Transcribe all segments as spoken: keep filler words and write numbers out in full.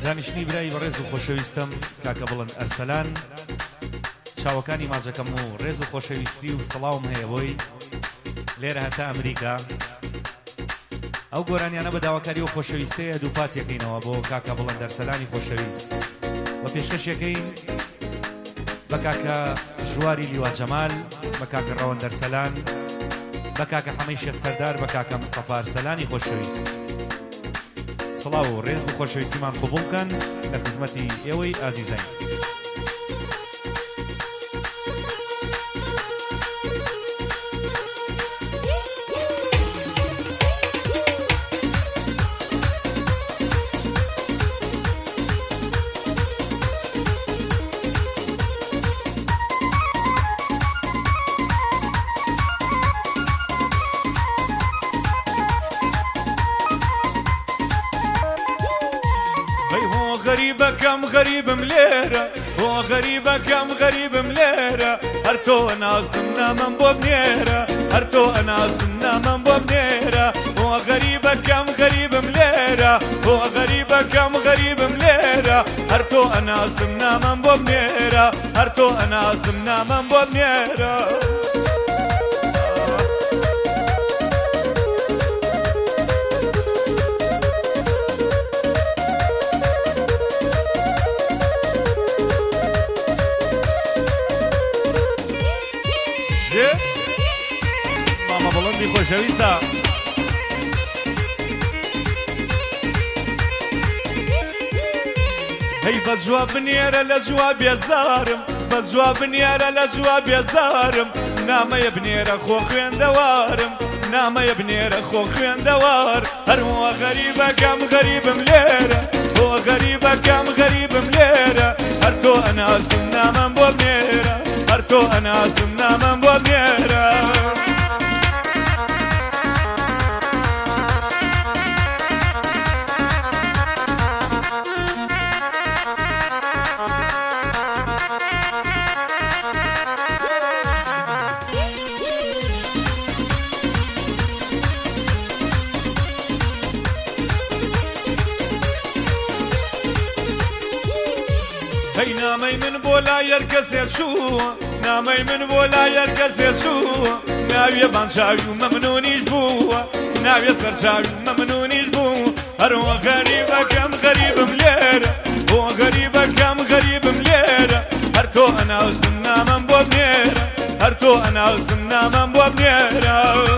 دانیشتنی برای بەڕێز و خۆشەویستم کاکە بڵند ئەرسەلان چاوەکانی ماجەکەم و ڕێز و خۆشەویستی و سەڵاوم هەیە بۆی لێرە هەتا ئەمریکا ئەو گۆرانیانە بە داواکاری و خۆشەویستەیە دووپاتێکینەوە بۆ کاکە بڵند ئەرسەلانی خۆشەویست بە پێشکەشێکەین بە کاکە ژواری لیوا جەمال بە کاکە ڕەوەند ئەرسەلان بە کاکە حەمەی شێخ سەردار بە کاکە مستەفا ئەرسەلانی خۆشەویست سڵاو و ڕێز و خۆشەویستیمان قبوڵ بکەن لە خزمەتی ئێوەی ئازیزەین غريبكم غريب مليرة هو غريبكم غريب مليرة هرتو نازمنا من بوبنيرة هرتو نازمنا من بوبنيرة هو غريبكم غريب مليرة هو غريبكم غريب مليرة هرتو نازمنا من بوبنيرة هرتو نازمنا من بوبنيرة ماما بڵندی خۆشەویستە هەی بە جواب بنێرە لە جواب بێزارم بە جواب بنێرە لە جواب بێزارم نامەیە بنێرە خۆ خوێندەوارم نامەیە بنێرە خۆ خوێندەوار هەروە غەریبەکەم غەریبم لێرە بۆ غەریبەکەم غەریبم لێرە هەر تۆ ئەناسم نامەم بۆ بنێرە هەر تۆ ئەناسم نامەم بۆ بنێرە هەی نامەی من بۆ لای هەر کەسێک چووە نامەی من بۆ لای هەر کەسێک چووە ناویە بانچاوی و مەمنونیش بووە ناویە سەرچاوی و مەمنونیش بوو هەروە غەریبەکەم غەریبم لێرە بۆ غەریبەکەم غەریبم لێرە هەر تۆ ئەناسم نامەم بۆ بنێرە هەر تۆ ئەناسم نامەم بۆ بنێرە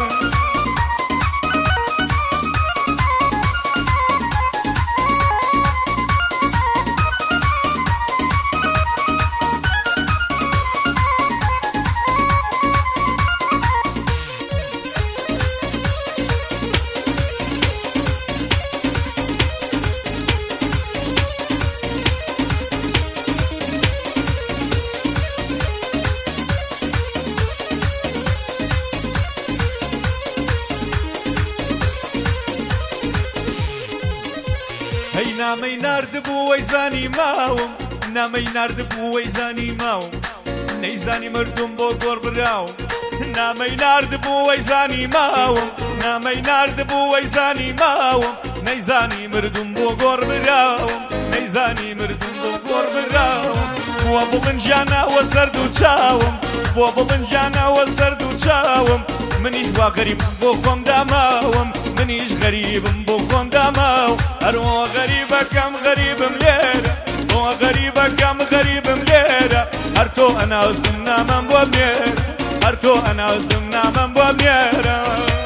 هەی نامەی ناردبوو وەی زانی ماوم نامەی ناردبوو وەی زانی ماوم نەیزانی مردم بۆ گۆڕ براوم نامەی ناردبوو وەی زانی ماوم نامەی ناردبوو وەی زانی ماوم نەیزانی مردم بۆ گۆڕ براوم نەیزانی مردم بۆ گۆڕ براوم بۆ بڵنجانەوە سەرد و چاوم بۆ بڵنجانەوە سەرد و چاوم منیش وا غەریبم بۆ خۆم داماوم منیش غەریبم بۆ خۆم داماو هەروە غەریبەکەم غەریبم لێرە بۆ غەریبەکەم غەریبم لێرە هەر تۆ ئەناسم نامەم بۆ بنێرە هەر تۆ ئەناسم نامەم بۆ بنێرە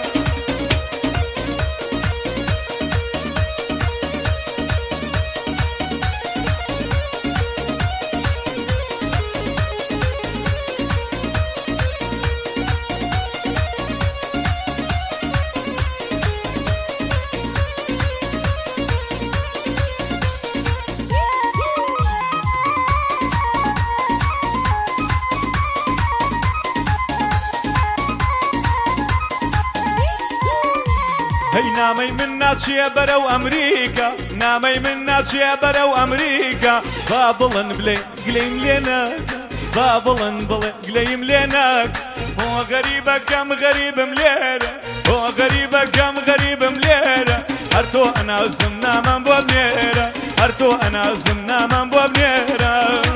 هەی نامەی من ناچێ بەرەو ئەمریکا نامەی من ناچێ بەرەو ئەمریکا با بڵن بڵێ گلەیم لێ ناکە با بڵن بڵێ گلەیم لێ ناکە بۆ غەریبەکەم غەریبم لێرە بۆ غەریبەکەم غەریبم لێرە هەر تۆ ئەناسم نامەم بۆ بنێرە هەر تۆ ئەنازم نامەم بۆ بنێرە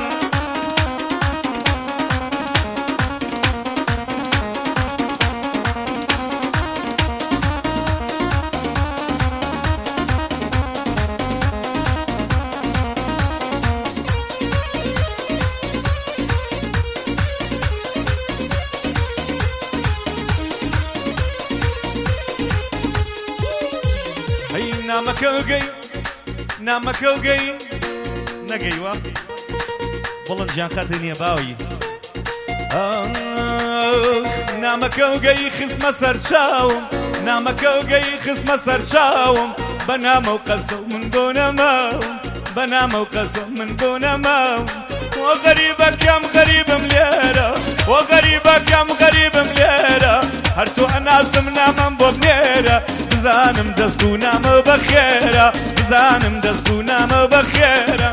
نامەکەڵگەی نامەکەڵگەی نەگەیوە بڵند خەتر نییە باوی نامەکەڵگەی خزمە سەر چاوم نامەکەڵگەی خزمە سەر چاوم بە نامە و قەسە من بۆ نەماوم بە نامە و قەسە من بۆ نەماوم وە غەریبەکەم غەریبم لێرە وە غەریبەکەم غەریبم لێرە هەر تۆ ئەناسم نامەم بۆ بنێرە بزانم دەست و نامە بەخێرە بزانم دەست و نامە بەخێرە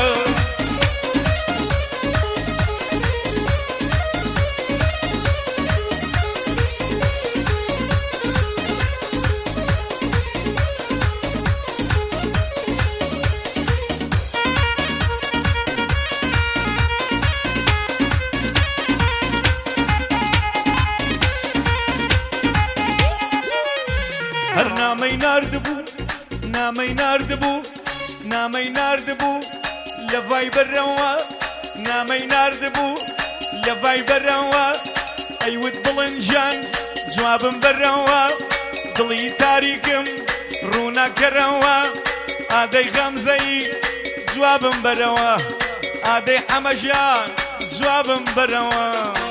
هەر نامەی ناردبوو نامەی ناردبوو نامەی ناردبوو لە ڤایبەرەوە نامەی ناردبوو لە ڤایبەرەوە ئەیوت بڵنجان جوابم بەرەوە دڵی تاریکم ڕووناکەرەوە ئادەی غەمزەی جوابم بەرەوە ئادەی حەمەژیان جوابم بەرەوە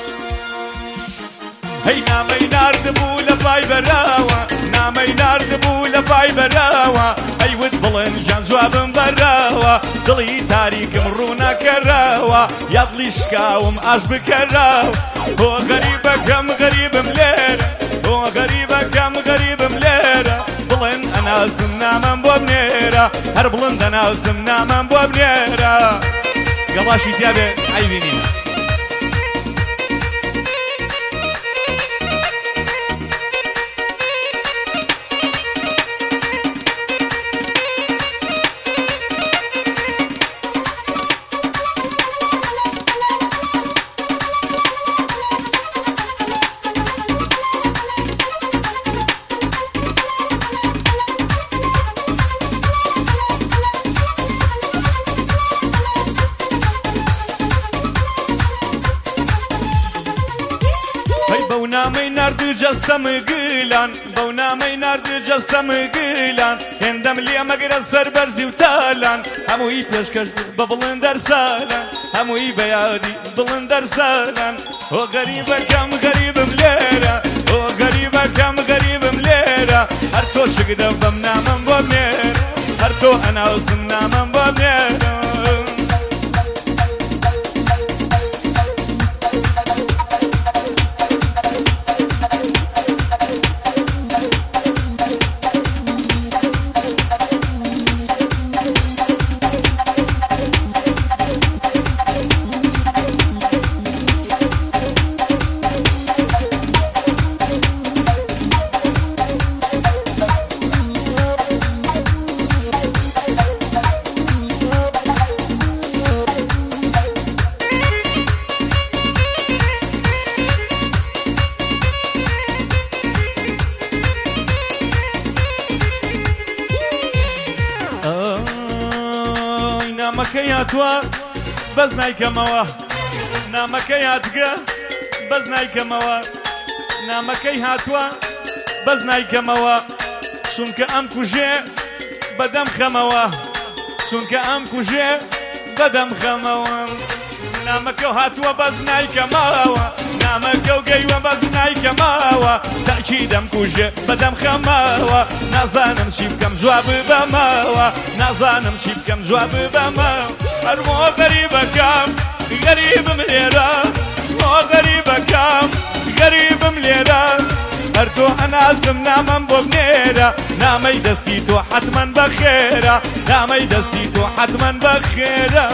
هەی نامەی ناردبوو لە ڤایبەرەوە نامەی ناردبوو لە ڤایبەرەوە ئەیوت بڵنجان جوابم بەرەوە دڵی تاریکم ڕووناکەرەوە یا دڵی شکاوم ئاش بکەرەوە بۆ غەریبەکەم غەریبم لێرە بۆ غەریبەکەم غەریبم لێرە بڵند ئەناسم نامەم بۆ بنێرە هەر بڵند ئەناسم نامەم بۆ بنێرە گەڵاشی تیا بێ ئەیبینی بەو نامەی ناردو جەستەمە گلان بەو نامەی ناردو جەستەمە گلان هێندەم لێ مەگرە سەر بەرزی و تالان هەمووی پێشکەش بە بڵند دەرسالان هەمووی بە یادی بڵند دەرسالان ئۆ غەریبەکەم غەریبم لێرە ئۆ غەریبەکەم غەریبم لێرە هەر تۆ شگدە بەم نامەم بۆ بنێرە هەر تۆ ئەناسم نامەم بۆ بنێرە نامەکەی هاتووە بەس نایکەمەوە نامەکەی هاتگە بەس نایکەمەوە نامەکەی هاتووە بەس نایکەمەوە چونکە ئەم کوژێ بەدەم خەمەوە چونکە ئەم کوژێ بەدەم خەمەوە نامەکە هاتووە بەس نایکەمەوە نامەکە و گەیوە بەس نایکەمەوە تاکی دەم کوژێ بەدەم خەمەوە نازانم چی بکەم جواب بەمەوە نازانم چی بکەم جواب بەمەوە هەرمۆ غەریبەکەم غەریبم لێرە بۆ غەریبەکەم غەریبم لێرە هەر تۆ ئەناسم نامەم بۆ بنێرە نامەی دەستی تۆ حتمەن بەخێرە نامەی دەستی تۆ حتمەن بەخێرە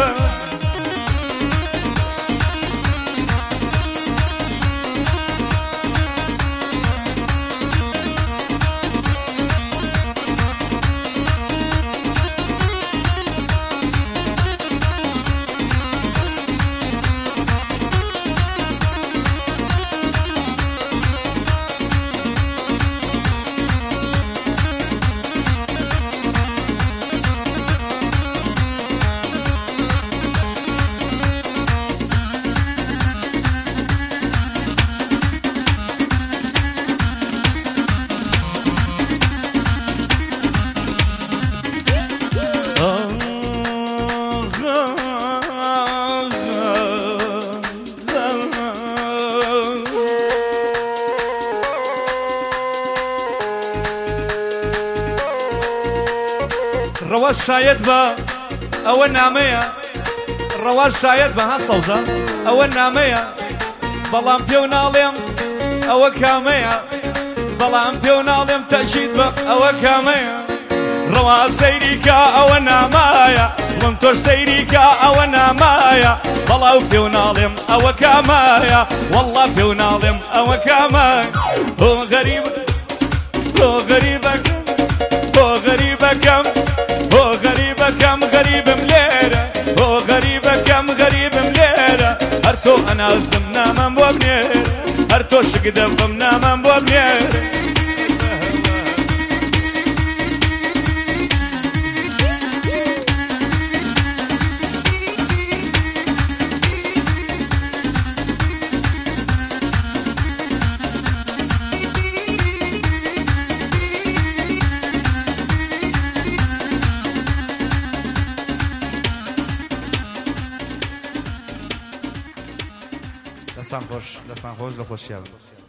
ڕەوا شاید بە ئەوە نامەیە ڕەوا شاید بە ها سەوزە ئەوە نامەیە بەڵام پێو ناڵێم ئەوە کامەیە بەڵام پێو ناڵێم تەشید بە ئەوە کامەیە ڕەوا سەیریکە ئەوە نامایە بڵم تۆش سەیریکە ئەوە نامایە بەڵاو پێو ناڵێم ئەوە کامایە وەڵڵا پێو ناڵێم ئەوە کامایە هۆ غەریب هۆ غەریبەکەم هۆ غەریبەکەم هۆ غەریبەکەم غەریبم لێرە هۆ غەریبەکەم غەریبم لێرە هەر تۆ ئەنازم نامەم بۆ بنێرە هەر تۆ شک دەبم نامەم بۆ بنێرە دەستان خۆش دەستان خۆش لە خۆشیاوە